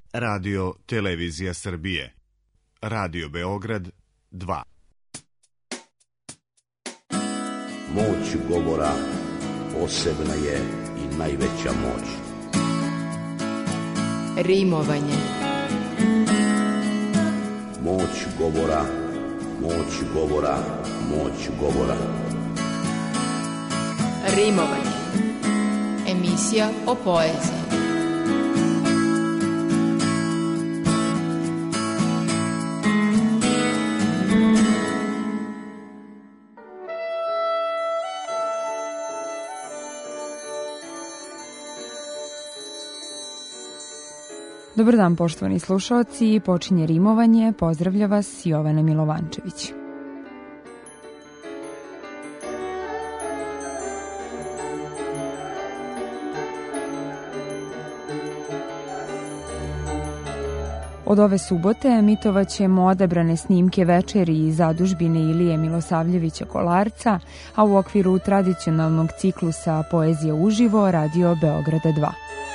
Radio Televizija Srbije. Radio Beograd 2. Moć govora posebna je i najveća moć. Rimovanje. Moć govora, moć govora, moć govora. Rimovanje. Emisija o poeziji. Dobar dan, poštovani slušaoci, počinje rimovanje, pozdravlja vas Jovana Milovančević. Od ove subote emitovaćemo odabrane snimke večeri iz zadužbine Ilije Milosavljevića Kolarca, a u okviru tradicionalnog ciklusa Poezija uživo Radio Beograda 2.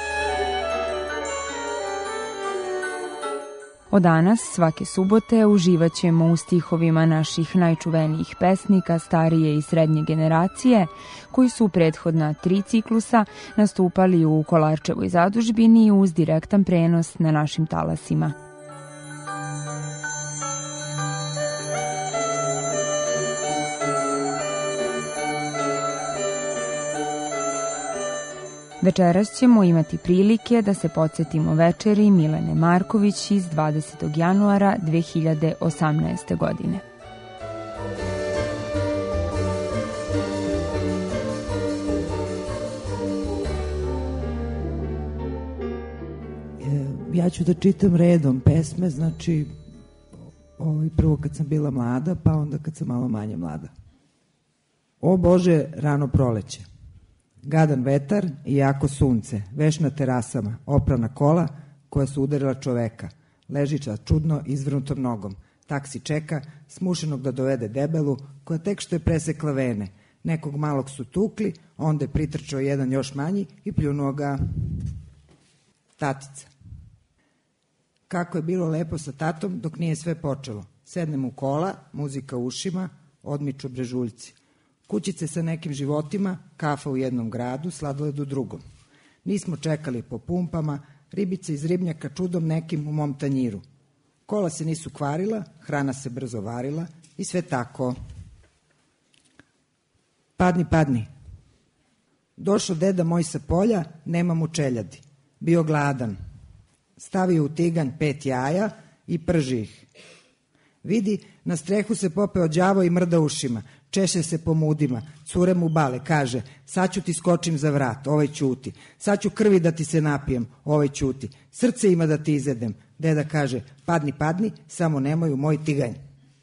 Od danas, svake subote, uživat ćemo u stihovima naših najčuvenijih pesnika starije i srednje generacije, koji su u prethodna 3 ciklusa nastupali u Kolarčevoj zadužbini uz direktan prenos na našim talasima. Večeras ćemo imati prilike da se podsjetimo večeri Milene Marković iz 20. januara 2018. godine. Ja ću da čitam redom pesme, znači prvo kad sam bila mlada, pa onda kad sam malo manje mlada. O Bože, rano proleće. Gadan vetar i jako sunce, veš na terasama, opravna kola koja su udarila čoveka. Ležića čudno izvrnutom nogom. Taksi čeka, smušenog da dovede debelu, koja tek što je presekla vene. Nekog malog su tukli, onda je pritrčao jedan još manji i pljunuo ga. Tatica. Kako je bilo lepo sa tatom dok nije sve počelo. Sednem u kola, muzika u ušima, odmiču brežuljci. Kućice sa nekim životima, kafa u jednom gradu, sladoled u drugom. Nismo čekali po pumpama, ribice iz ribnjaka čudom nekim u mom tanjiru. Kola se nisu kvarila, hrana se brzo varila i sve tako. Padni, padni. Došao deda moj sa polja, nema mu čeljadi. Bio gladan. Stavio u tiganj 5 jaja i prži ih. Vidi, na strehu se popeo đavo i mrda ušima. Češe se po mudima, cure mu bale, kaže, sad ću ti skočim za vrat, ovaj ćuti, sad ću krvi da ti se napijem, ovaj ćuti, srce ima da ti izedem. Deda kaže, padni, padni, samo nemoj u moj tiganj.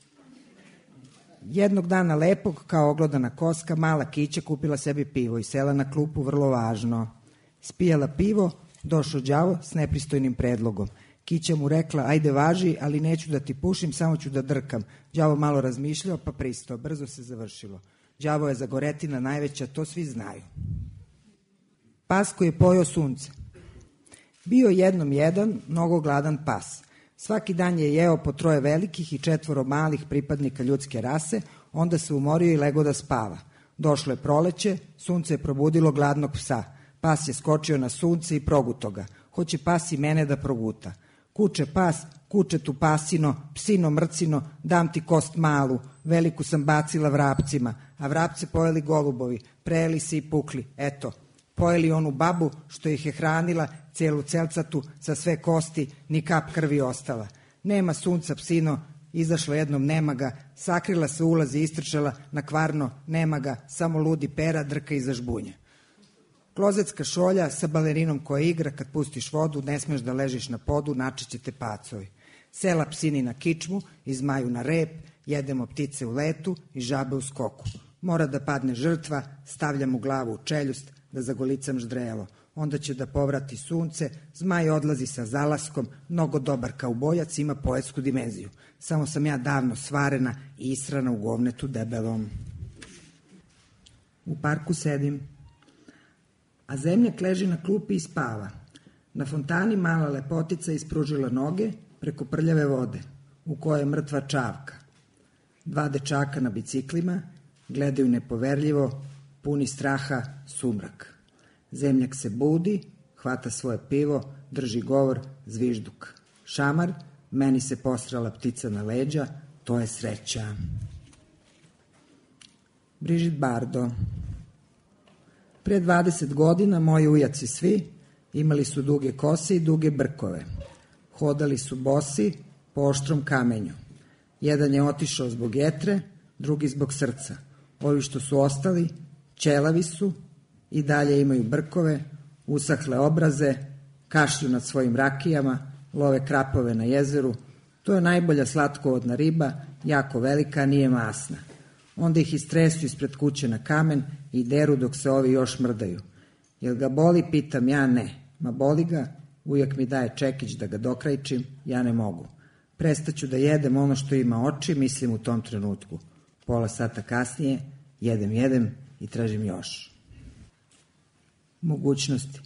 Jednog dana lepog, kao oglodana koska, mala Kića kupila sebi pivo i sela na klupu, vrlo važno. Spijala pivo, došao đavo s nepristojnim predlogom. Kića mu rekla, ajde važi, ali neću da ti pušim, samo ću da drkam. Đavo malo razmišljao, pa pristao. Brzo se završilo. Đavo je zagoretina najveća, to svi znaju. Pas koji je pojeo sunce. Bio jednom jedan, mnogo gladan pas. Svaki dan je jeo po 3 velikih i 4 malih pripadnika ljudske rase, onda se umorio i legao da spava. Došlo je proleće, sunce je probudilo gladnog psa. Pas je skočio na sunce i proguto ga. Hoće pas i mene da proguta. Kuče pas, kuče tu pasino, psino mrcino, dam ti kost malu, veliku sam bacila vrapcima, a vrapce pojeli golubovi, prejeli se i pukli, eto, pojeli onu babu što ih je hranila, cijelu celcatu, sa sve kosti, ni kap krvi ostala. Nema sunca, psino, izašla jednom, nema ga, sakrila se ulazi i istrčala, na kvarno, nema ga, samo ludi pera drka iza žbunja. Klozetska šolja sa balerinom koja igra, kad pustiš vodu, ne smeš da ležiš na podu, načiće te pacovi. Sela psini na kičmu, izmaju na rep, jedemo ptice u letu i žabe u skoku. Mora da padne žrtva, stavljam mu glavu u čeljust, da zagolicam ždrelo. Onda će da povrati sunce, zmaj odlazi sa zalaskom, mnogo dobar kaubojac, ima poetsku dimenziju. Samo sam ja davno svarena i israna u govnetu debelom. U parku sedim, a zemljak leži na klupi i spava. Na fontani mala lepotica ispružila noge preko prljave vode, u kojoj je mrtva čavka. 2 dečaka na biciklima gledaju nepoverljivo, puni straha, sumrak. Zemljak se budi, hvata svoje pivo, drži govor, zvižduk. Šamar, meni se posrala ptica na leđa, to je sreća. Brigitte Bardot. Pre 20 godina moji ujaci svi imali su duge kose i duge brkove. Hodali su bosi po oštrom kamenju. Jedan je otišao zbog jetre, drugi zbog srca. Ovi što su ostali, ćelavi su i dalje imaju brkove, usahle obraze, kašlju nad svojim rakijama, love krapove na jezeru. To je najbolja slatkovodna riba, jako velika, nije masna. Onda ih istresu ispred kuće na kamen i deru dok se ovi još mrdaju. Jel ga boli, pitam ja, ne. Ma boli ga, ujak mi daje čekić da ga dokrajčim, ja ne mogu. Prestaću da jedem ono što ima oči, mislim u tom trenutku. Pola sata kasnije, jedem i tražim još. Mogućnosti.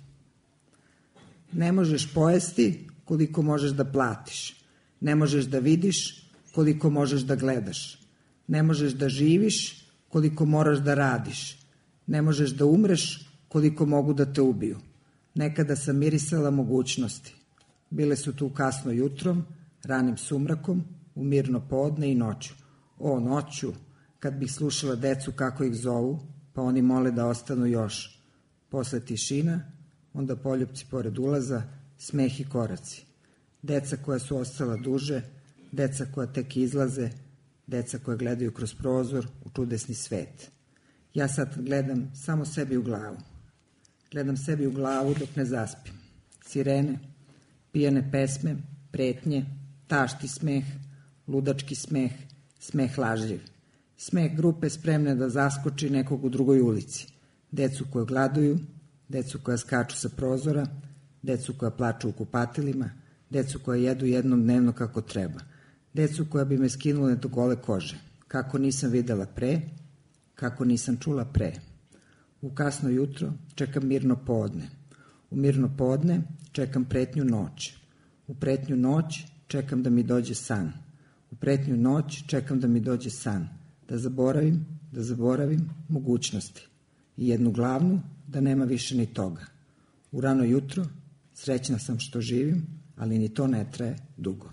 Ne možeš pojesti koliko možeš da platiš. Ne možeš da vidiš koliko možeš da gledaš. Ne možeš da živiš koliko moraš da radiš. Ne možeš da umreš koliko mogu da te ubiju. Nekada sam mirisala mogućnosti. Bile su tu kasno jutrom, ranim sumrakom, u mirno podne i noću. O, noću, kad bih slušala decu kako ih zovu, pa oni mole da ostanu još. Posle tišina, onda poljupci pored ulaza, smeh i koraci. Deca koja su ostala duže, deca koja tek izlaze, deca koja gledaju kroz prozor u čudesni svet. Ja sad gledam samo sebi u glavu. Gledam sebi u glavu dok ne zaspim. Sirene, pijane pesme, pretnje, tašti smeh, ludački smeh, smeh lažljiv. Smeh grupe spremne da zaskoči nekog u drugoj ulici. Decu koje gladuju, decu koja skaču sa prozora, decu koja plaču u kupatilima, decu koja jedu jednom dnevno kako treba. Decu koja bi me skinule do gole kože. Kako nisam videla pre, kako nisam čula pre. U kasno jutro čekam mirno podne. U mirno podne čekam pretnju noć. U pretnju noć čekam da mi dođe san. U pretnju noć čekam da mi dođe san. Da zaboravim mogućnosti. I jednu glavnu, da nema više ni toga. U rano jutro srećna sam što živim, ali ni to ne traje dugo.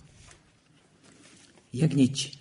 Jagnjići.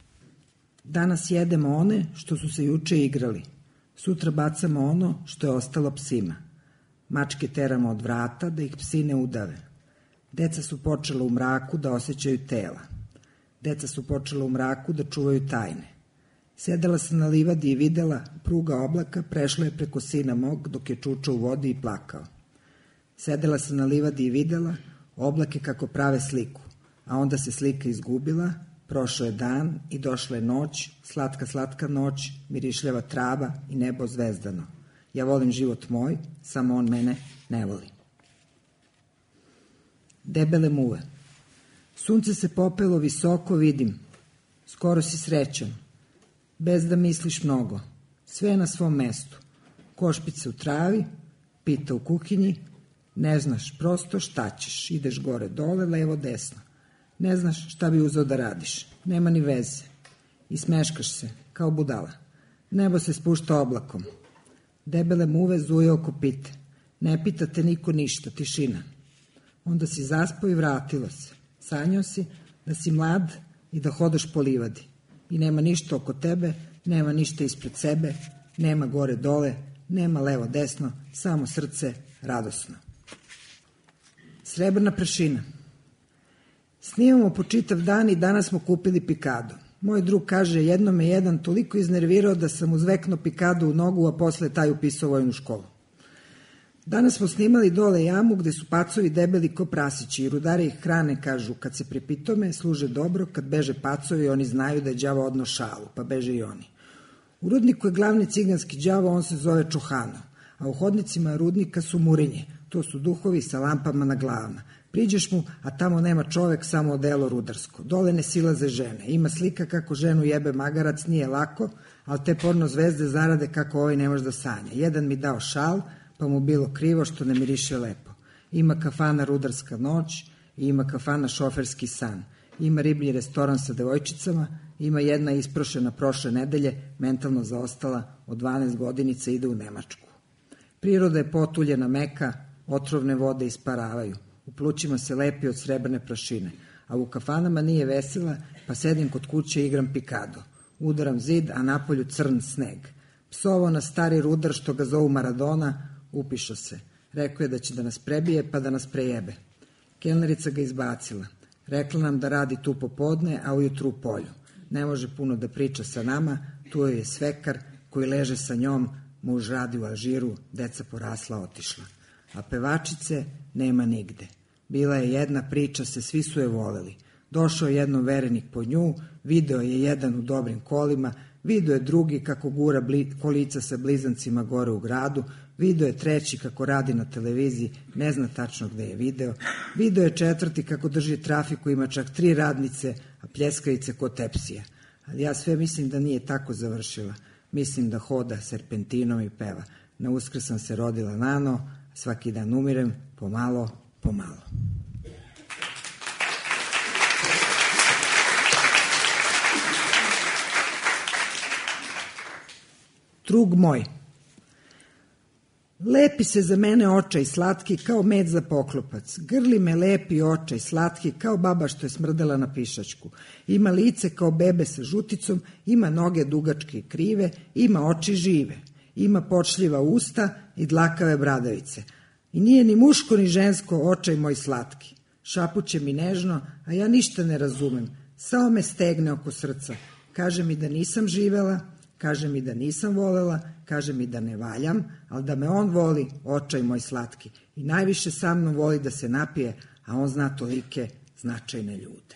Danas jedemo one što su se juče igrali. Sutra bacamo ono što je ostalo psima. Mačke teramo od vrata da ih psi ne udave. Deca su počela u mraku da osjećaju tela. Deca su počela u mraku da čuvaju tajne. Sedela sam na livadi i videla, pruga oblaka prešla je preko sina mog dok je čučao u vodi i plakao. Sedela sam na livadi i videla oblake kako prave sliku, a onda se slika izgubila, prošao je dan i došla je noć, slatka, slatka noć, mirišljava trava i nebo zvezdano. Ja volim život moj, samo on mene ne voli. Debele muve. Sunce se popelo visoko, vidim. Skoro si srećan. Bez da misliš mnogo. Sve je na svom mestu. Košpice u travi, pita u kuhinji. Ne znaš prosto šta ćeš. Ideš gore, dole, levo, desno. Ne znaš šta bi uzeo da radiš. Nema ni veze. I smeškaš se, kao budala. Nebo se spušta oblakom. Debele muve zuje oko pite. Ne pita te niko ništa, tišina. Onda si zaspao i vratila se. Sanjao si da si mlad i da hodaš po livadi. I nema ništa oko tebe, nema ništa ispred sebe, nema gore dole, nema levo desno, samo srce radosno. Srebrna prašina. Snimamo po čitav dan i danas smo kupili pikado. Moj drug kaže, jednom me jedan toliko iznervirao da sam uzvekno pikado u nogu, a posle taj upisao vojnu školu. Danas smo snimali dole jamu gde su pacovi debeli ko prasići i rudari ih hrane, kažu, kad se pripitome, služe dobro, kad beže pacovi, oni znaju da je đavo odno šalu, pa beže i oni. U rudniku je glavni ciganski đavo, on se zove Čuhano, a u hodnicima rudnika su murinje, to su duhovi sa lampama na glavama. Priđeš mu, a tamo nema čovek, samo odelo rudarsko. Dole ne silaze žene. Ima slika kako ženu jebe magarac, nije lako, ali te porno zvezde zarade kako ovaj ne može da sanja. Jedan mi dao šal, pa mu bilo krivo što ne miriše lepo. Ima kafana Rudarska noć i ima kafana Šoferski san. Ima riblji restoran sa devojčicama, ima jedna isprošena prošle nedelje, mentalno zaostala, od 12 godinica ide u Nemačku. Priroda je potuljena meka, otrovne vode isparavaju. U plućima se lepi od srebrne prašine, a u kafanama nije vesela, pa sedim kod kuće i igram pikado. Udaram zid, a napolju crn sneg. Psovo na stari rudar što ga zovu Maradona, upišo se. Rekao je da će da nas prebije, pa da nas prejebe. Kelnerica ga izbacila. Rekla nam da radi tu popodne, a ujutru u polju. Ne može puno da priča sa nama, tu joj je svekar koji leže sa njom, muž radi u Alžiru, deca porasla, otišla. A pevačice nema nigde. Bila je jedna priča, svi su je voleli. Došao je jednom verenik po nju, video je jedan u dobrim kolima, video je drugi kako gura kolica sa blizancima gore u gradu, video je treći kako radi na televiziji, ne zna tačno gde je video, video je četvrti kako drži trafiku, ima čak 3 radnice, a pljeskavice ko tepsija. Ali ja sve mislim da nije tako završila. Mislim da hoda serpentinom i peva. Na Uskrs sam se rodila nano, svaki dan umirem, pomalo, pomalo. Drug moj. Lepi se za mene očaj slatki kao med za poklopac. Grli me lepi očaj slatki kao baba što je smrdela na pišačku. Ima lice kao bebe sa žuticom, ima noge dugačke i krive, ima oči žive. Ima počljiva usta i dlakave bradavice. I nije ni muško ni žensko očaj moj slatki. Šapuće mi nežno, a ja ništa ne razumem. Samo me stegne oko srca. Kaže mi da nisam živela, kaže mi da nisam volela, kaže mi da ne valjam, ali da me on voli, očaj moj slatki. I najviše sa mnom voli da se napije, a on zna tolike značajne ljude.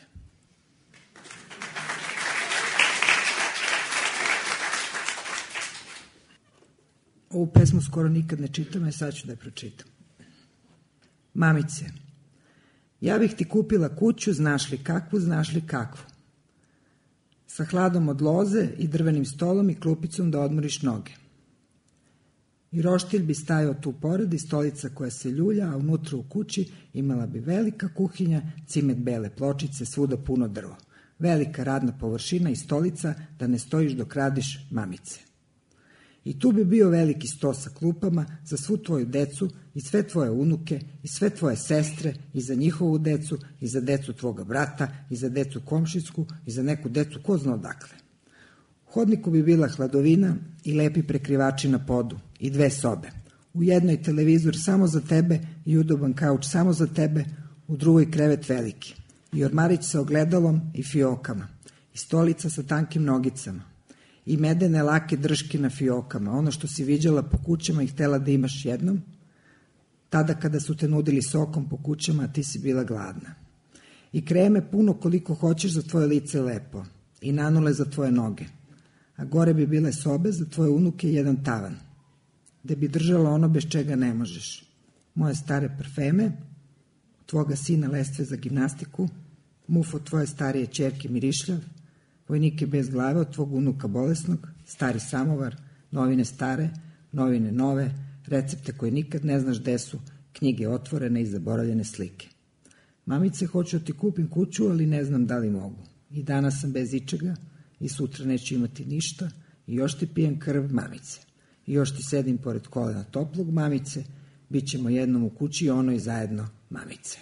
Ovu pesmu skoro nikad ne čitam, a sad ću da je pročitam. Mamice, ja bih ti kupila kuću, znaš li kakvu, sa hladom od loze i drvenim stolom i klupicom da odmoriš noge. I roštilj bi stajao tu pored i stolica koja se ljulja, a unutra u kući imala bi velika kuhinja, cimet bele pločice, svuda puno drvo. Velika radna površina i stolica da ne stojiš dok radiš, mamice. I tu bi bio veliki sto sa klupama za svu tvoju decu i sve tvoje unuke i sve tvoje sestre i za njihovu decu i za decu tvoga brata i za decu komšinsku i za neku decu ko zna odakle. U hodniku bi bila hladovina i lepi prekrivači na podu i 2 sobe. U jednoj televizor samo za tebe i udoban kauč samo za tebe, u drugoj krevet veliki i ormarić sa ogledalom i fiokama i stolica sa tankim nogicama i medene lake drške na fiokama, ono što si viđala po kućama i htela da imaš jednom, tada kada su te nudili sokom po kućama, a ti si bila gladna. I kreme puno koliko hoćeš za tvoje lice lepo, i nanule za tvoje noge, a gore bi bile sobe za tvoje unuke i jedan tavan, gde bi držala ono bez čega ne možeš. Moje stare parfeme, tvoga sina lestve za gimnastiku, muf od tvoje starije ćerke mirišljav, vojnike bez glave od tvog unuka bolesnog, stari samovar, novine stare, novine nove, recepte koje nikad ne znaš gde su, knjige otvorene i zaboravljene slike. Mamice, hoću da ti kupim kuću, ali ne znam da li mogu. I danas sam bez ičega i sutra neću imati ništa i još ti pijem krv, mamice. I još ti sedim pored kolena toplog, mamice, bit ćemo jednom u kući i ono i zajedno, mamice.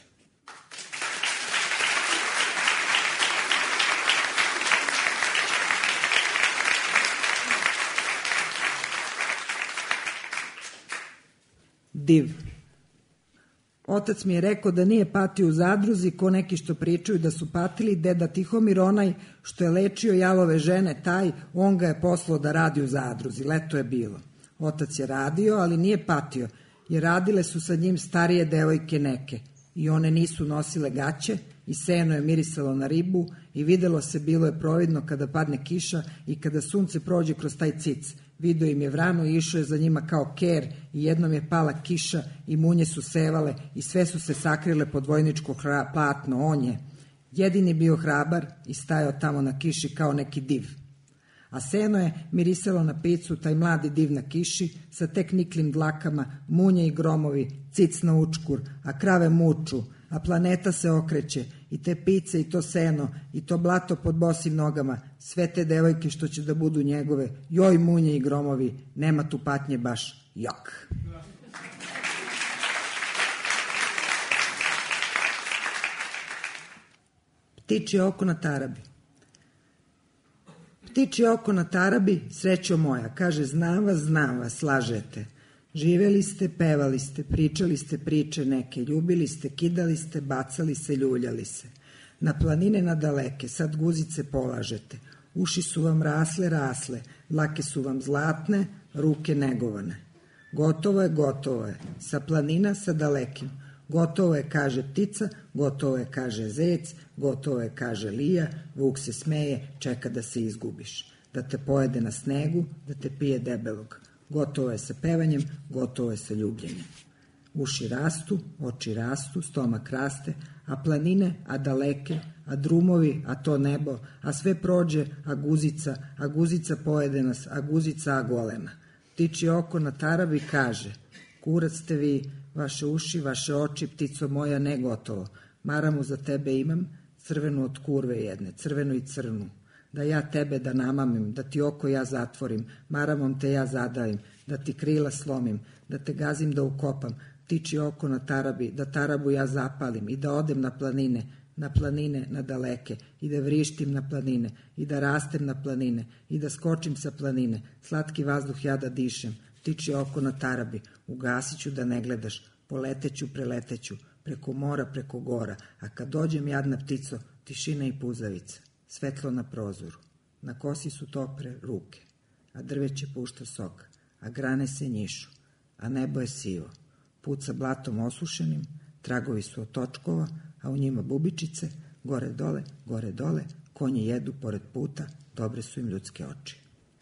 Div. Otac mi je rekao da nije patio u zadruzi ko neki što pričaju da su patili, deda Tihomir onaj što je lečio jalove žene, taj, on ga je poslao da radi u zadruzi, leto je bilo. Otac je radio, ali nije patio, jer radile su sa njim starije devojke neke i one nisu nosile gaće i seno je mirisalo na ribu i videlo se, bilo je providno kada padne kiša i kada sunce prođe kroz taj cic. Video im je vranu i išao je za njima kao ker i jednom je pala kiša i munje su sevale i sve su se sakrile pod vojničko platno. On je jedini bio hrabar i stajao tamo na kiši kao neki div. a seno je mirisalo na picu, taj mladi div na kiši, sa tek niklim dlakama, munje i gromovi, cic na učkur, a krave muču, a planeta se okreće, i te pice, i to seno, i to blato pod bosim nogama, sve te devojke što će da budu njegove, joj munje i gromovi, nema tu patnje baš, jok. Ptičje oko na tarabi. Ptičje oko na tarabi, srećo moja, kaže znam vas, lažete. Živeli ste, pevali ste, pričali ste priče neke, ljubili ste, kidali ste, bacali se, ljuljali se. Na planine nadaleke, sad guzice polažete. Uši su vam rasle, dlake su vam zlatne, ruke negovane. Gotovo je, sa planina, sa dalekim. Gotovo je, kaže ptica, gotovo je, kaže zec, gotovo je, kaže lija, vuk se smeje, čeka da se izgubiš. Da te pojede na snegu, da te pije debelog. Gotovo je sa pevanjem, gotovo je sa ljubljenjem. Uši rastu, oči rastu, stomak raste, a planine, a daleke, a drumovi, a to nebo, a sve prođe, a guzica pojede nas, a guzica golema. Ptičje oko na tarabi kaže, kurac ste vi, vaše uši, vaše oči, ptico moja, ne gotovo. Maramu za tebe imam, crvenu od kurve jedne, crvenu i crnu. Da ja tebe da namamim, da ti oko ja zatvorim, maramom te ja zadavim, da ti krila slomim, da te gazim da ukopam, ptičje oko na tarabi, da tarabu ja zapalim i da odem na planine, na daleke, i da vrištim na planine, i da rastem na planine, i da skočim sa planine, slatki vazduh ja da dišem, ptičje oko na tarabi, ugasit ću da ne gledaš, poleteću, preleteću, preko mora, preko gora, a kad dođem jadna ptico, tišina i puzavica, svetlo na prozoru, na kosi su topre ruke, a drveće pušta sok, a grane se njišu, a nebo je sivo, puca blatom osušenim, tragovi su od točkova, a u njima bubičice, gore dole, konji jedu pored puta, dobre su im ljudske oči.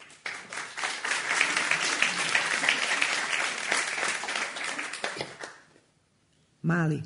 Mali,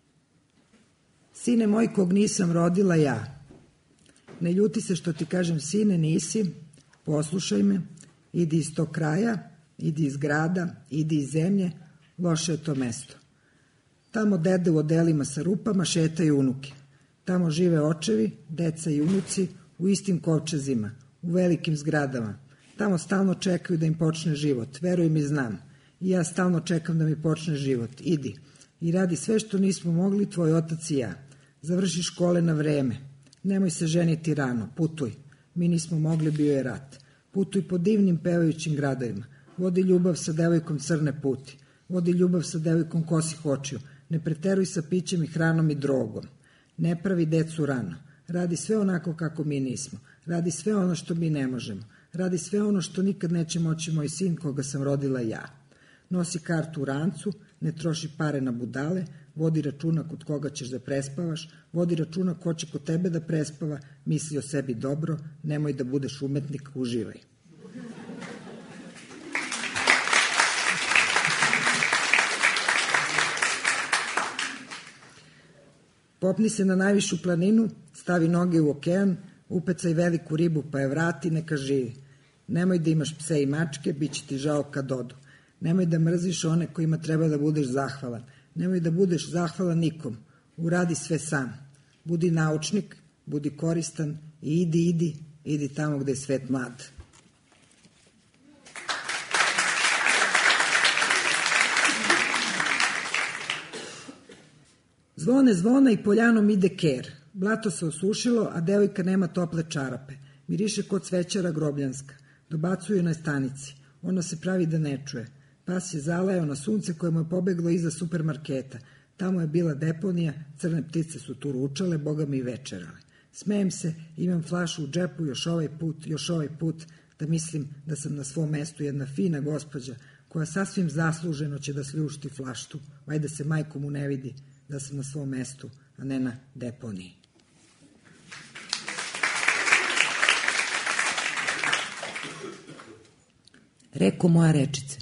sine moj kog nisam rodila ja, ne ljuti se što ti kažem sine nisi, poslušaj me, idi iz tog kraja, idi iz grada, idi iz zemlje, loše je to mesto. Tamo dede u odelima sa rupama šetaju unuke, tamo žive očevi, deca i unuci u istim kovčezima, u velikim zgradama, tamo stalno čekaju da im počne život, veruj mi znam, i ja stalno čekam da mi počne život, idi. I radi sve što nismo mogli tvoj otac i ja. Završi škole na vreme. Nemoj se ženiti rano, putuj. Mi nismo mogli, bio je rat. Putuj po divnim pevajućim gradovima. Vodi ljubav sa devojkom crne puti. Vodi ljubav sa devojkom kosih očiju. Ne preteruj sa pićem i hranom i drogom. Ne pravi decu rano. Radi sve onako kako mi nismo. Radi sve ono što mi ne možemo. Radi sve ono što nikad neće moći moj sin koga sam rodila ja. Nosi kartu u rancu, ne troši pare na budale, vodi računa kod koga ćeš da prespavaš, vodi računa ko će kod tebe da prespava, misli o sebi dobro, nemoj da budeš umetnik, uživaj. Popni se na najvišu planinu, stavi noge u okean, upecaj veliku ribu pa je vrati, neka živi. Nemoj da imaš pse i mačke, bit će ti žao kad odu. Nemoj da mrziš one kojima treba da budeš zahvalan. Nemoj da budeš zahvalan nikom. Uradi sve sam. Budi naučnik, budi koristan i idi tamo gde je svet mlad. Zvone i poljanom ide ker. Blato se osušilo, a devojka nema tople čarape. Miriše kod cvećara grobljanska. Dobacuju na stanici. Ona se pravi da ne čuje. Pas je zalajao na sunce koje mu je pobeglo iza supermarketa. Tamo je bila deponija, crne ptice su tu ručale, boga mi i večerale. Smejem se, imam flašu u džepu još ovaj put, da mislim da sam na svom mestu jedna fina gospođa koja sasvim zasluženo će da sljušti flaštu, vajda se majku mu ne vidi da sam na svom mestu, a ne na deponiji. Reko moja rečice.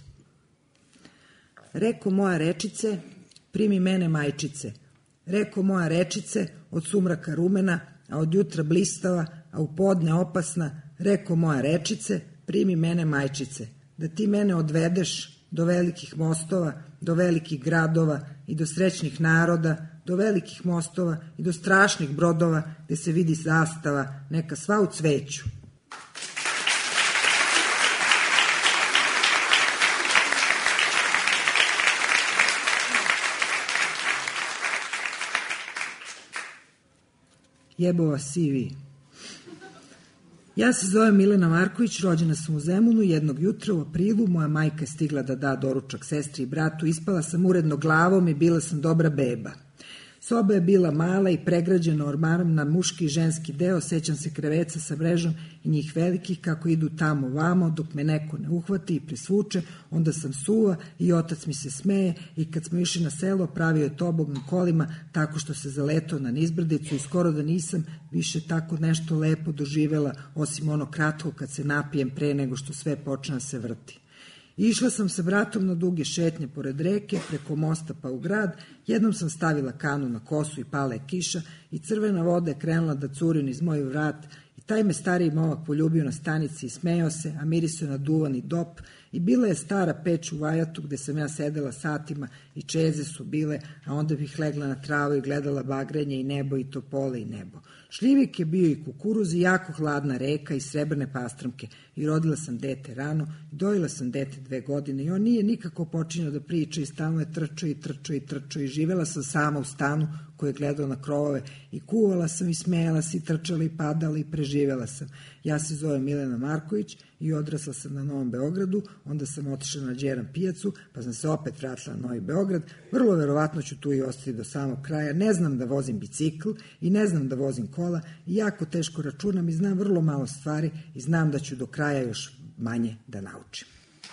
Reko moja rečice, primi mene majčice. Reko moja rečice, od sumraka rumena, a od jutra blistava, a u podne opasna. Reko moja rečice, primi mene majčice, da ti mene odvedeš do velikih mostova, do velikih gradova i do srećnih naroda, do velikih mostova i do strašnih brodova gde se vidi zastava, neka sva u cveću. Jebova sivi. Ja se zovem Milena Marković, rođena sam u Zemunu, jednog jutra u aprilu, moja majka je stigla da da doručak sestri i bratu, ispala sam uredno glavom i bila sam dobra beba. Soba je bila mala i pregrađena ormarom na muški i ženski deo, sećam se kreveca sa mrežom i njih velikih kako idu tamo vamo, dok me neko ne uhvati i presvuče, onda sam suva i otac mi se smeje i kad smo išli na selo pravio je tobog na kolima tako što se zaletao na nizbrdicu i skoro da nisam više tako nešto lepo doživela, osim ono kratko kad se napijem pre nego što sve počne da se vrti. Išla sam sa bratom na duge šetnje pored reke, preko mosta pa u grad, jednom sam stavila kanu na kosu i pala je kiša i crvena voda je krenula da curi niz moj vrat i taj me stariji momak poljubio na stanici i smejao se, a mirisao na duvani dop i bila je stara peć u vajatu gde sam ja sedela satima i čeze su bile, a onda bih legla na travu i gledala bagrenje i nebo i topole i nebo. Šljivik je bio i kukuruz i jako hladna reka i srebrne pastramke i rodila sam dete rano i dojela sam dete 2 godine i on nije nikako počinjao da priča i stalno je trčao i živela sam sama u stanu koji je gledao na krovove i kuvala sam i smejala se i trčala i padala i preživela sam. Ja se zovem Milena Marković i odrasla sam na Novom Beogradu, onda sam otišla na Đeran pijacu, pa sam se opet vratila na Novi Beograd, vrlo verovatno ću tu i ostati do samog kraja, ne znam da vozim bicikl i ne znam da vozim kola i jako teško računam i znam vrlo malo stvari i znam da ću do kraja još manje da naučim.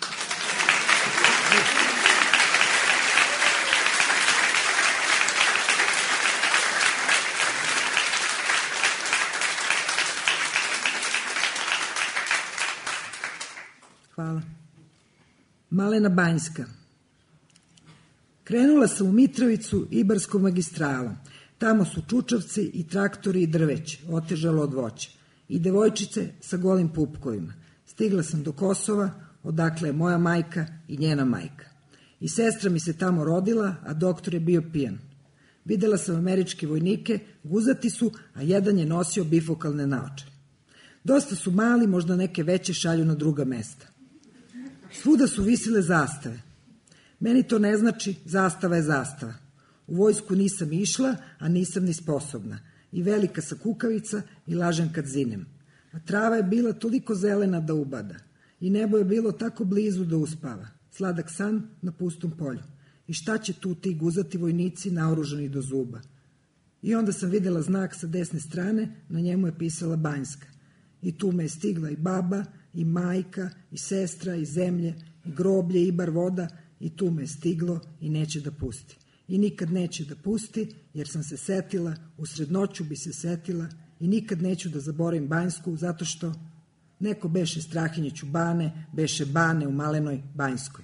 Hvala. Malena Banjska. Krenula sam u Mitrovicu Ibarskom magistralom. Tamo su čučavci i traktori i drveće, otežalo od voća. I devojčice sa golim pupkovima. Stigla sam do Kosova, odakle je moja majka i njena majka. I sestra mi se tamo rodila, a doktor je bio pijan. Videla sam američke vojnike, guzati su, a jedan je nosio bifokalne naočare. Dosta su mali, možda neke veće šalju na druga mesta. Svuda su visile zastave. Meni to ne znači, zastava je zastava. U vojsku nisam išla, a nisam ni sposobna. I velika sa kukavica i lažem kad zinem. A trava je bila toliko zelena da ubada. I nebo je bilo tako blizu da uspava. Sladak san na pustom polju. I šta će tu ti guzati vojnici naoružani do zuba? I onda sam videla znak sa desne strane, na njemu je pisala Banjska. I tu me je stigla i baba, i majka, i sestra, i zemlje, i groblje, i bar voda, i tu me je stiglo i neće da pusti. I nikad neće da pusti, jer sam se setila, usred noću bi se setila, i nikad neću da zaboravim Banjsku, zato što neko beše Strahinjiću Bane, beše Bane u Malenoj Banjskoj.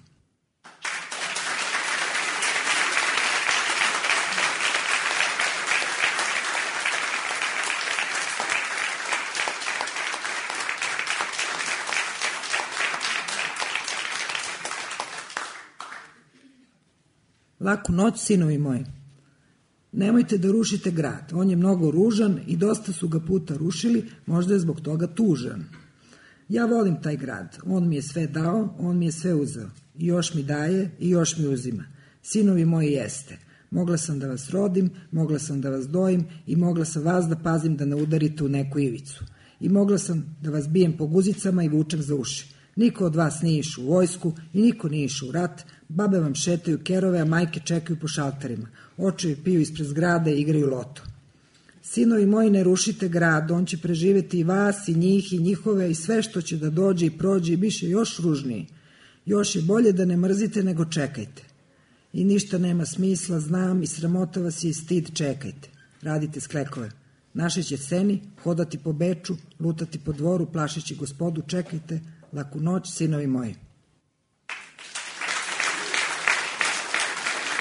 Laku noć, sinovi moji. Nemojte da rušite grad. On je mnogo ružan i dosta su ga puta rušili, možda je zbog toga tužan. Ja volim taj grad. On mi je sve dao, on mi je sve uzeo. I još mi daje i još mi uzima. Sinovi moji jeste. Mogla sam da vas rodim, mogla sam da vas dojim i mogla sam vas da pazim da ne udarite u neku ivicu. I mogla sam da vas bijem po guzicama i vučem za uši. Niko od vas nije išao u vojsku i niko nije išao u rat. Babe vam šetaju kerove, a majke čekaju po šalterima. Očevi piju ispred zgrade i igraju loto. Sinovi moji, ne rušite grad, on će preživeti i vas, i njih, i njihove, i sve što će da dođe i prođe i biše još ružniji. Još je bolje da ne mrzite nego čekajte. I ništa nema smisla, znam, i sramota vas je i stid, čekajte. Radite sklekove. Naši će seni, hodati po Beču, lutati po dvoru, plašeći gospodu, čekajte. Laku noć, sinovi moji.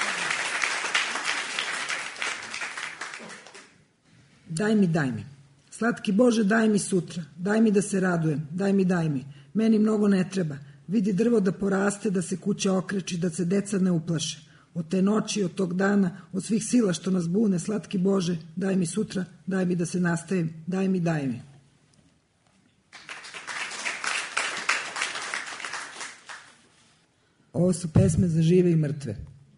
Daj mi. Slatki Bože, daj mi sutra, daj mi da se radujem, daj mi, meni mnogo ne treba. Vidi drvo da poraste, da se kuća okreči, da se deca ne uplaše. Od te noći, od tog dana, od svih sila što nas bune, slatki Bože, daj mi sutra, daj mi da se nastavim, daj mi. Ovo su pesme za žive i mrtve.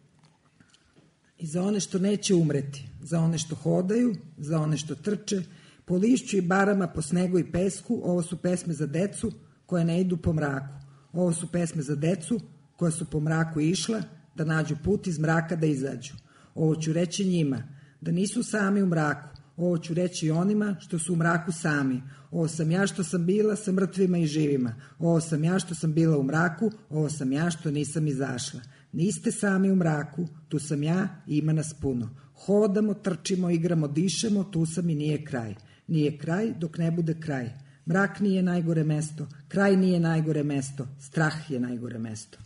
I za one što neće umreti, za one što hodaju, za one što trče, po lišću i barama, po snegu i pesku. Ovo su pesme za decu koje ne idu po mraku. Ovo su pesme za decu koja su po mraku išla, da nađu put iz mraka da izađu. Ovo ću reći njima, da nisu sami u mraku. Ovo ću reći i onima što su u mraku sami. Ovo sam ja što sam bila sa mrtvima i živima. Ovo sam ja što sam bila u mraku. Ovo sam ja što nisam izašla. Niste sami u mraku, tu sam ja i ima nas puno. Hodamo, trčimo, igramo, dišemo, tu sam i nije kraj. Nije kraj dok ne bude kraj. Mrak nije najgore mesto, kraj nije najgore mesto, strah je najgore mesto.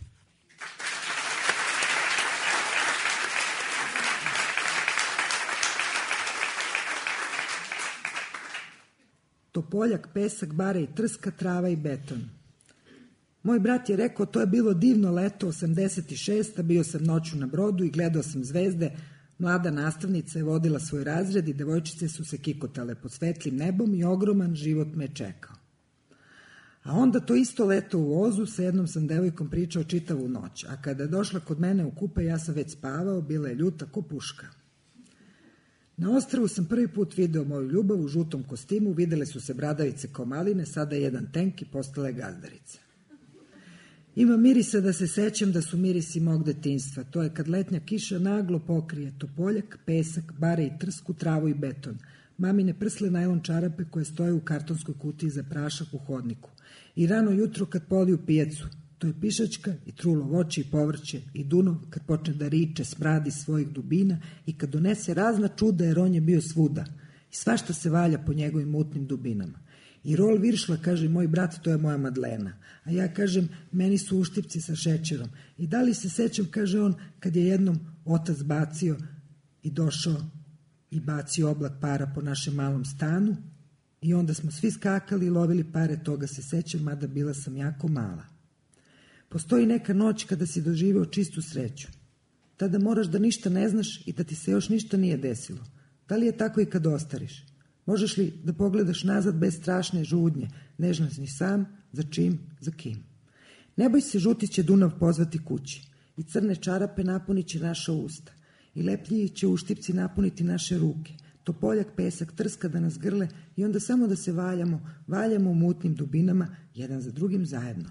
Topoljak, pesak, bare i trska, trava i beton. Moj brat je rekao, to je bilo divno leto, 86. Bio sam noću na brodu i gledao sam zvezde. Mlada nastavnica je vodila svoj razred i devojčice su se kikotale pod svetlim nebom i ogroman život me čekao. A onda to isto leto u vozu, sa jednom sam devojkom pričao čitavu noć, a kada je došla kod mene u kupe, ja sam već spavao, bila je ljuta ko puška. Na ostrvu sam prvi put video moju ljubav u žutom kostimu, videle su se bradavice ko maline, sada je jedan tenk i postala je gazdarica. Ima mirisa da se sećam da su mirisi mog detinjstva. To je kad letnja kiša naglo pokrije topoljak, pesak, bare i trsku, travu i beton. Mamine prsle najlon čarape koje stoje u kartonskoj kutiji za prašak u hodniku. I rano jutro kad poliju pijacu. To je pišačka i trulo voće i povrće i Dunov kad počne da riče smradi svojih dubina i kad donese razna čuda jer on je bio svuda. I svašta se valja po njegovim mutnim dubinama. I rol viršla, kaže moj brat, to je moja Madlena. A ja kažem, meni su uštipci sa šećerom. I da li se sećam, kaže on, kad je jednom otac bacio i došao i bacio oblak para po našem malom stanu i onda smo svi skakali i lovili pare, toga se sećam, mada bila sam jako mala. Postoji neka noć kada si doživeo čistu sreću. Tada moraš da ništa ne znaš i da ti se još ništa nije desilo. Da li je tako i kad ostariš? Možeš li da pogledaš nazad bez strašne žudnje, ne znaš ni sam, za čim, za kim. Ne boj se, žuti će Dunav pozvati kući i crne čarape napunit će naša usta i lepljivi će uštipci napuniti naše ruke. Topoljak, pesak, trska da nas grle i onda samo da se valjamo u mutnim dubinama, jedan za drugim zajedno.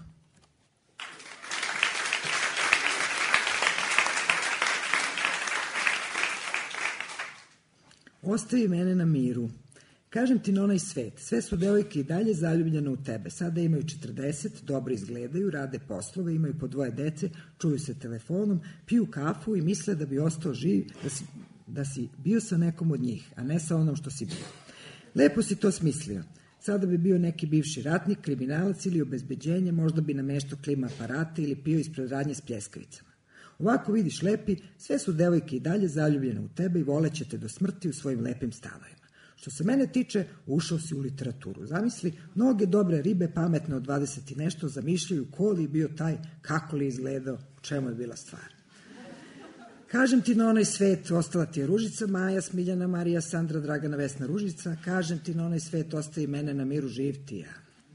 Ostavi mene na miru. Kažem ti na onaj svet, sve su devojke i dalje zaljubljene u tebe. Sada imaju 40, dobro izgledaju, rade poslove, imaju po 2 dece, čuju se telefonom, piju kafu i misle da bi ostao živ, da si bio sa nekom od njih, a ne sa onom što si bio. Lepo si to smislio. Sada bi bio neki bivši ratnik, kriminalac ili obezbeđenje, možda bi nameštao klima aparate ili pio ispred radnje s pljeskavicama. Ovako vidiš lepi, sve su devojke i dalje zaljubljene u tebe i voleće te do smrti u svojim lepim stanovima. Što se mene tiče, ušao si u literaturu. Zamisli, mnoge dobre ribe, pametne od 20 i nešto, zamišljaju ko li je bio taj, kako li izgledao, u čemu je bila stvar. Kažem ti na onaj svet, ostala ti je Ružica, Maja, Smiljana, Marija, Sandra, Dragana, Vesna, Ružica. Kažem ti na onaj svet, ostavi mene na miru, živ ti ja.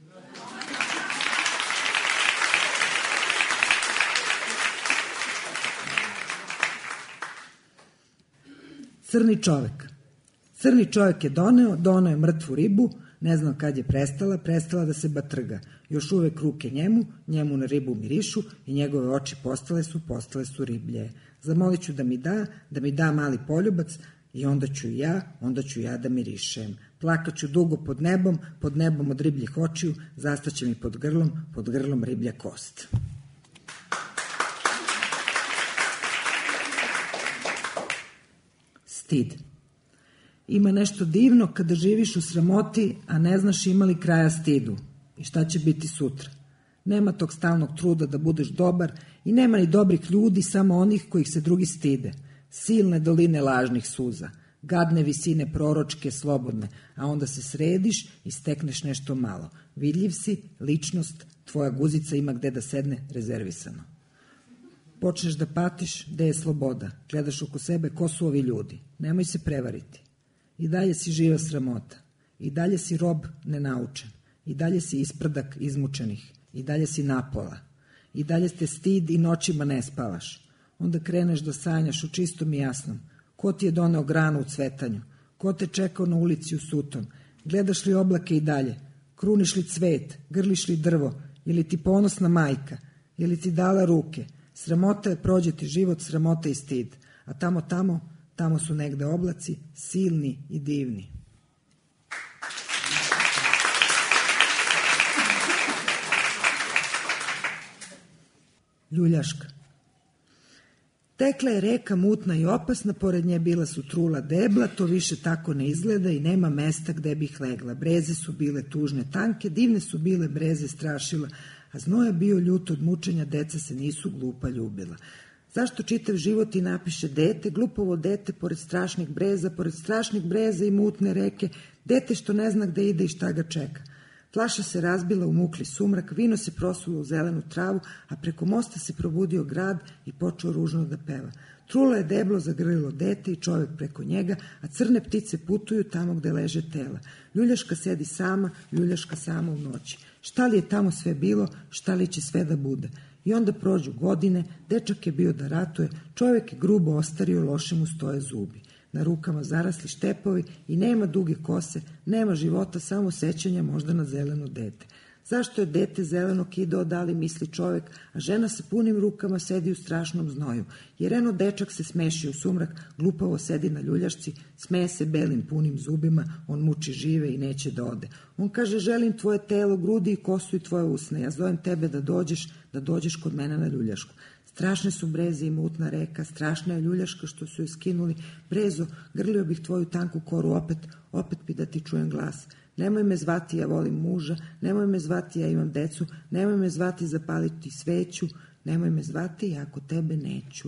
Crni čovek. Crni čovjek je doneo je mrtvu ribu, ne znam kad je prestala da se batrga. Još uvek ruke njemu na ribu mirišu i njegove oči postale su riblje. Zamolit ću da mi da mali poljubac i onda ću ja da mirišem. Plakaću dugo pod nebom od ribljih očiju, zastaće mi pod grlom riblja kost. Stid. Ima nešto divno kada živiš u sramoti, a ne znaš ima li kraja stidu i šta će biti sutra. Nema tog stalnog truda da budeš dobar i nema ni dobrih ljudi, samo onih kojih se drugi stide. Silne doline lažnih suza. gadne visine proročke, slobodne, a onda se središ i stekneš nešto malo. Vidljiv si, ličnost, tvoja guzica ima gde da sedne, rezervisano. Počneš da patiš, gde je sloboda, gledaš oko sebe ko su ovi ljudi, nemoj se prevariti. I dalje si živa sramota, i dalje si rob nenaučen, i dalje si isprdak izmučenih, i dalje si napola, i dalje ste stid i noćima ne spavaš. Onda kreneš da sanjaš u čistom i jasnom. Ko ti je doneo granu u cvetanju? Ko te čekao na ulici u sutom? Gledaš li oblake i dalje? Kruniš li cvet? Grliš li drvo? Je li ti ponosna majka? Je li ti dala ruke? Sramota je prođeti život, sramota i stid. A tamo su negde oblaci, silni i divni. Ljuljaška. Tekla je reka mutna i opasna, pored nje bila su trula debla, to više tako ne izgleda i nema mesta gde bih legla. Breze su bile tužne, tanke, divne su bile breze strašila, a znoj je bio ljut od mučenja, deca se nisu glupa ljubila. Zašto čitav život i napiše dete, glupovo dete, pored strašnih breza i mutne reke, dete što ne zna gde ide i šta ga čeka. Flaša se razbila u mukli sumrak, vino se prosulo u zelenu travu, a preko mosta se probudio grad i počeo ružno da peva. Trula je deblo zagrlilo dete i čovek preko njega, a crne ptice putuju tamo gde leže tela. Ljuljaška sedi sama, ljuljaška sama u noći. Šta li je tamo sve bilo, šta li će sve da bude? I onda prođu godine, dečak je bio da ratuje, čovek je grubo ostario, loše mu stoje zubi. Na rukama zarasli štepovi i nema duge kose, nema života, samo sećanja možda na zeleno dete. Zašto je dete zeleno kidao, da li misli čovek, a žena sa punim rukama sedi u strašnom znoju. Jer eno dečak se smeši u sumrak, glupavo sedi na ljuljašci, smeje se belim punim zubima, on muči žive i neće da ode. On kaže, želim tvoje telo, grudi i kosu i tvoje usne, ja zovem tebe da dođeš kod mene na ljuljašku. Strašne su breze i mutna reka, strašna je ljuljaška što su je skinuli. Brezo, grlio bih tvoju tanku koru opet bi da ti čujem glas. Nemoj me zvati, ja volim muža, nemoj me zvati, ja imam decu, nemoj me zvati, zapaliti sveću, nemoj me zvati, ja kod tebe neću.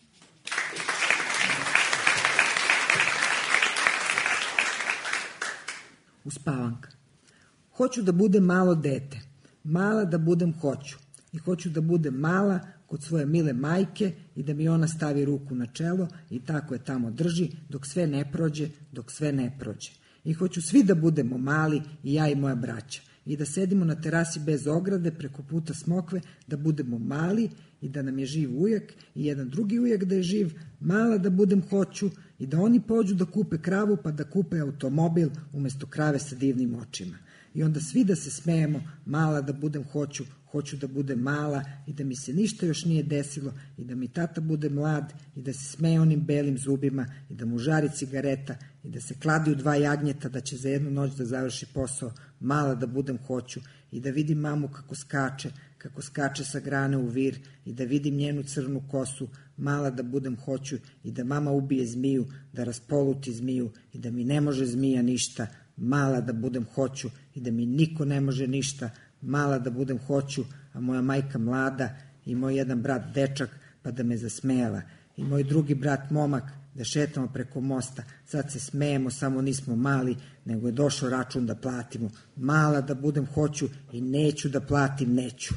Uspavanka. Hoću da budem malo dete, mala da budem hoću. I hoću da budem mala kod svoje mile majke i da mi ona stavi ruku na čelo i tako je tamo drži dok sve ne prođe. I hoću svi da budemo mali, i ja i moja braća. I da sedimo na terasi bez ograde preko puta smokve, da budemo mali i da nam je živ ujak i jedan drugi ujak da je živ, mala da budem hoću i da oni pođu da kupe kravu pa da kupe automobil umesto krave sa divnim očima. I onda svi da se smejemo, mala da budem hoću da budem mala i da mi se ništa još nije desilo i da mi tata bude mlad i da se smeje onim belim zubima i da mu žari cigareta i da se kladi u 2 jagnjeta da će za jednu noć da završi posao, mala da budem hoću i da vidim mamu kako skače sa grane u vir i da vidim njenu crnu kosu, mala da budem hoću i da mama ubije zmiju, da raspoluti zmiju i da mi ne može zmija ništa, mala da budem hoću i da mi niko ne može ništa, mala da budem hoću, a moja majka mlada i moj jedan brat dečak pa da me zasmejava i moj drugi brat momak da šetamo preko mosta, sad se smejemo, samo nismo mali, nego je došao račun da platimo, mala da budem hoću i neću da platim, neću.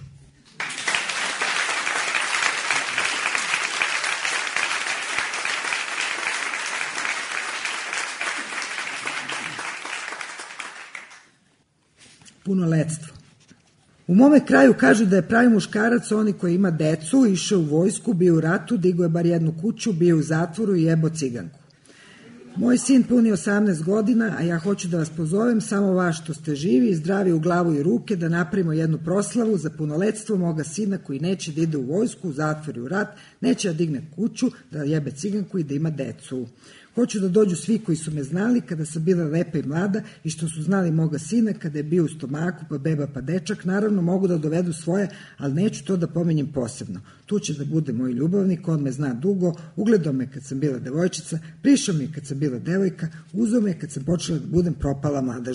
Punoletstvo. U mome kraju kažu da je pravi muškarac oni koji ima decu, išao u vojsku, bio u ratu, digao je bar jednu kuću, bio u zatvoru i jebo ciganku. Moj sin puni 18 godina, a ja hoću da vas pozovem, samo vas što ste živi i zdravi u glavu i ruke, da napravimo jednu proslavu za punoletstvo moga sina koji neće da ide u vojsku, u zatvor i u rat, neće da digne kuću, da jebe ciganku i da ima decu. Hoću da dođu svi koji su me znali kada sam bila lepa i mlada i što su znali moga sina kada je bio u stomaku, pa beba pa dečak, naravno mogu da dovedu svoje, ali neću to da pominjem posebno. Tu će da bude moj ljubavnik, on me zna dugo, ugledao me kad sam bila devojčica, prišao mi kad sam bila devojka, uzeo me kad sam počela da budem propala mlada žena.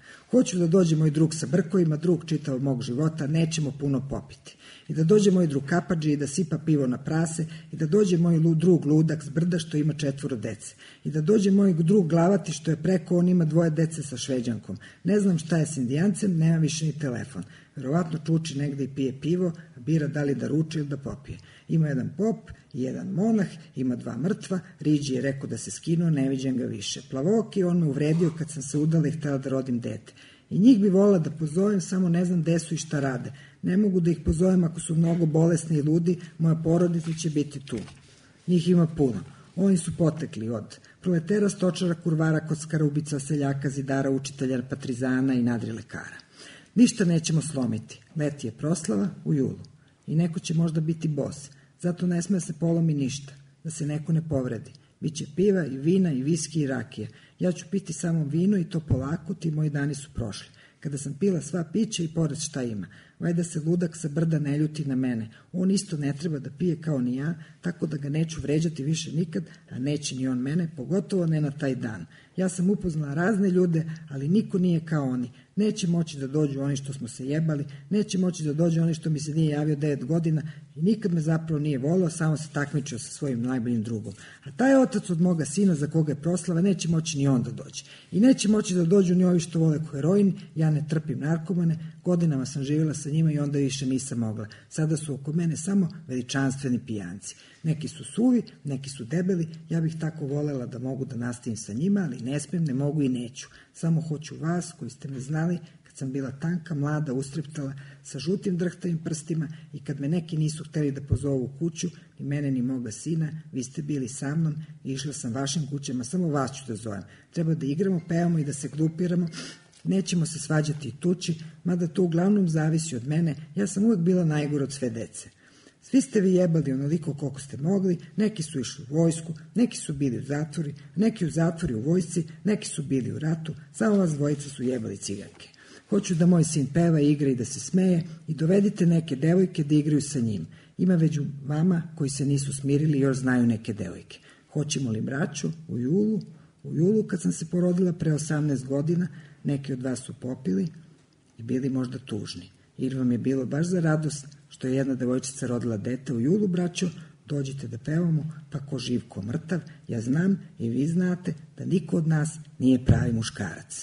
Hoću da dođe moj drug sa brkovima, drug čitao mog života, nećemo puno popiti. I da dođe moj drug kapadži i da sipa pivo na prase, i da dođe moj drug ludak s brda što ima 4 dece, i da dođe moj drug glavati što je preko, on ima 2 dece sa Šveđankom. Ne znam šta je s Indijancem, nema više ni telefon. Verovatno čuči negde i pije pivo, a bira da li da ruči ili da popije. Ima jedan pop i jedan monah, ima 2 mrtva, Riđi je rekao da se skinuo, ne viđem ga više. Plavoki, on me uvredio kad sam se udala i htela da rodim dete. I njih bi volila da pozovem, samo ne znam gde su i šta rade. Ne mogu da ih pozovem ako su mnogo bolesni i ludi, moja porodica će biti tu. Njih ima puno. Oni su potekli od proletera, stočara, kurvara, kockara, ubica, seljaka, zidara, učitelja, patrizana i nadrilekara. Ništa nećemo slomiti. Leti je proslava u julu. I neko će možda biti bos. Zato ne sme da se polomi ništa. Da se neko ne povredi. Biće piva i vina i viski i rakije. Ja ću piti samo vino i to polako, ti moji dani su prošli. Kada sam pila sva pića i pored šta ima. Vajda se ludak sa brda ne ljuti na mene. On isto ne treba da pije kao ni ja, tako da ga neću vređati više nikad, a neće ni on mene, pogotovo ne na taj dan. Ja sam upoznala razne ljude, ali niko nije kao oni. Neće moći da dođu oni što smo se jebali, neće moći da dođu oni što mi se nije javio 9 godina i nikad me zapravo nije volao, samo se takmičio sa svojim najboljim drugom. A taj otac od moga sina za koga je proslava neće moći ni on da dođe. I neće moći da dođu ni ovi što vole heroin, ja ne trpim narkomane, godinama sam živjela sa njima i onda više nisam mogla. Sada su oko mene samo veličanstveni pijanci. Neki su suvi, neki su debeli, ja bih tako volela da mogu da nastavim sa njima, ali ne smijem, ne mogu i neću. Samo hoću vas koji ste me znali kad sam bila tanka, mlada, ustriptala, sa žutim drhtavim prstima i kad me neki nisu hteli da pozovu u kuću, ni mene ni moga sina, vi ste bili sa mnom i išla sam vašim kućama, samo vas ću da zovem. Treba da igramo, pevamo i da se glupiramo, nećemo se svađati i tući, mada to uglavnom zavisi od mene, ja sam uvek bila najgora od sve dece. Svi ste vi jebali onoliko koliko ste mogli, neki su išli u vojsku, neki su bili u zatvori, neki u zatvori u vojsci, neki su bili u ratu, samo vas dvojica su jebali ciganke. Hoću da moj sin peva, igra i da se smeje i dovedite neke devojke da igraju sa njim. Ima među vama koji se nisu smirili i još znaju neke devojke. Hoćemo li braću u julu? U julu kad sam se porodila pre 18 godina, neki od vas su popili i bili možda tužni. Jer vam je bilo baš za radost što je jedna devojčica rodila dete u julu, braćo, dođite da pevamo, pa ko živ, ko mrtav, ja znam i vi znate da niko od nas nije pravi muškarac.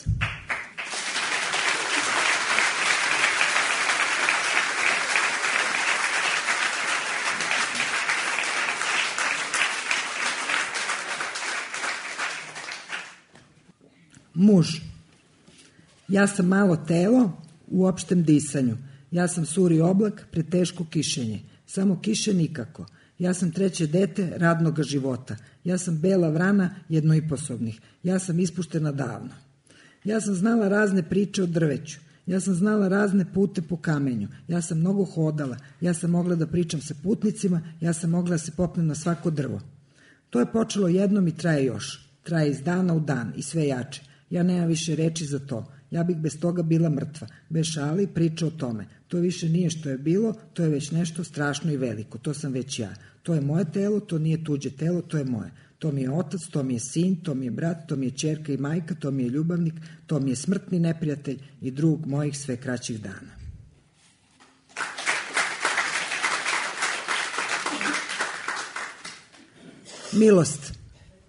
Muž. Ja sam malo telo u opštem disanju. Ja sam suri oblak, preteško kišenje. Samo kiše nikako. Ja sam 3. dete radnoga života. Ja sam bela vrana jednoiposobnih. Ja sam ispuštena davno. Ja sam znala razne priče o drveću. Ja sam znala razne pute po kamenju. Ja sam mnogo hodala. Ja sam mogla da pričam sa putnicima. Ja sam mogla da se popnem na svako drvo. To je počelo jednom i traje još. Traje iz dana u dan i sve jače. Ja nemam više reči za to. Ja bih bez toga bila mrtva. Bez šali priča o tome. To više nije što je bilo, to je već nešto strašno i veliko. To sam već ja. To je moje telo, to nije tuđe telo, to je moje. To mi je otac, to mi je sin, to mi je brat, to mi je ćerka i majka, to mi je ljubavnik, to mi je smrtni neprijatelj i drug mojih sve kraćih dana. Milost.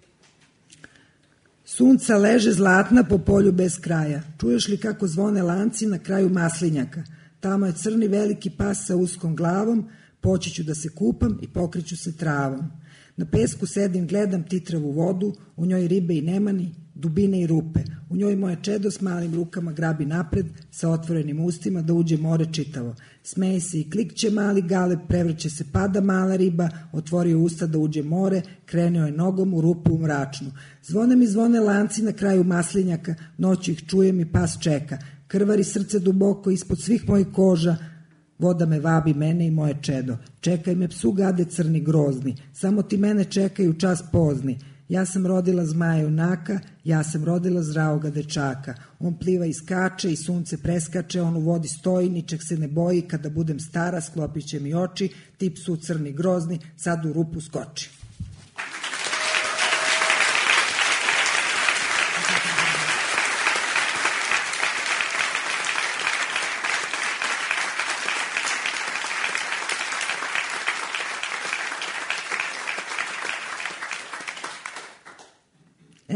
Sunca leže zlatna po polju bez kraja. Čuješ li kako zvone lanci na kraju maslinjaka? Tamo je crni veliki pas sa uskom glavom, poći ću da se kupam i pokriću se travom. Na pesku sedim, gledam titravu vodu, u njoj ribe i nemani, dubine i rupe. U njoj moje čedo s malim rukama grabi napred, sa otvorenim ustima da uđe more čitavo. Smeje se i klikće mali galeb, prevrće se, pada mala riba, otvorio usta da uđe more, krenuo je nogom u rupu u mračnu. Zvone mi zvone lanci na kraju maslinjaka, noću ih čujem i pas čeka. Krvari srce duboko ispod svih mojih koža, voda me vabi, mene i moje čedo. Čekaj me psu gade crni grozni, samo ti mene čekaj u čas pozni. Ja sam rodila zmaja junaka, ja sam rodila zdravoga dečaka. On pliva i skače i sunce preskače, on u vodi stoji, ničeg se ne boji, kada budem stara sklopit će mi oči, ti psu crni grozni, sad u rupu skoči.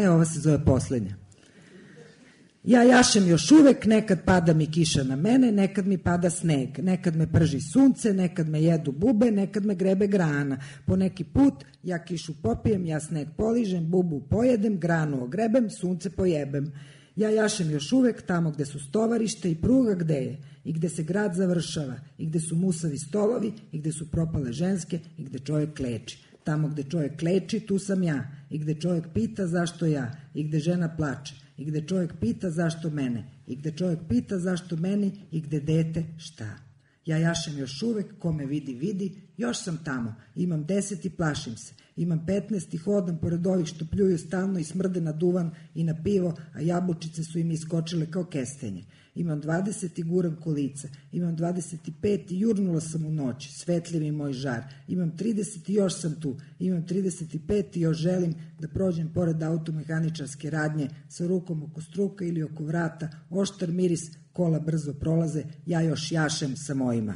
Ova se zove poslednja. Ja jašem još uvek, nekad pada mi kiša na mene, nekad mi pada sneg, nekad me prži sunce, nekad me jedu bube, nekad me grebe grana. Po neki put ja kišu popijem, ja sneg poližem, bubu pojedem, granu ogrebem, sunce pojebem. Ja jašem još uvek tamo gde su stovarište i pruga gde je, i gde se grad završava, i gde su musavi stolovi, i gde su propale ženske, i gde čovjek kleči. Tamo gde čovjek kleči, tu sam ja, i gde čovjek pita zašto ja, i gde žena plače, i gde čovjek pita zašto mene, i gde čovjek pita zašto meni, i gde dete šta. Ja jašem još uvek, ko me vidi, vidi, još sam tamo, imam 10 i plašim se, imam 15 i hodam pored ovih što pljuju stalno i smrde na duvan i na pivo, a jabučice su im iskočile kao kestenje. Imam 20 i guram kolica, imam 25 i jurnula sam u noć, svetljiv mi moj žar, imam 30 i još sam tu, imam 35 i još želim da prođem pored automehaničarske radnje sa rukom oko struka ili oko vrata, oštar miris, kola brzo prolaze, ja još jašem sa mojima.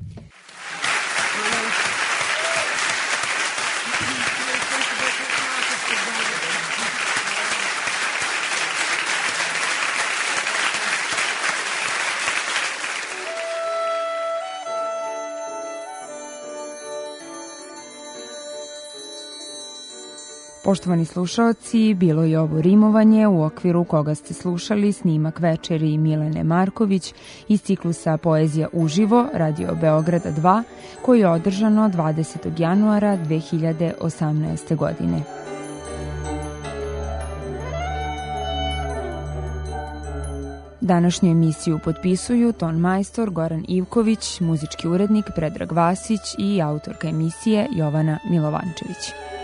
Poštovani slušaoci, bilo je ovo rimovanje u okviru koga ste slušali snimak večeri Milene Marković iz ciklusa Poezija uživo Radio Beograda 2 koji je održano 20. januara 2018. godine. Današnju emisiju potpisuju ton majstor Goran Ivković, muzički urednik Predrag Vasić i autorka emisije Jovana Milovančević.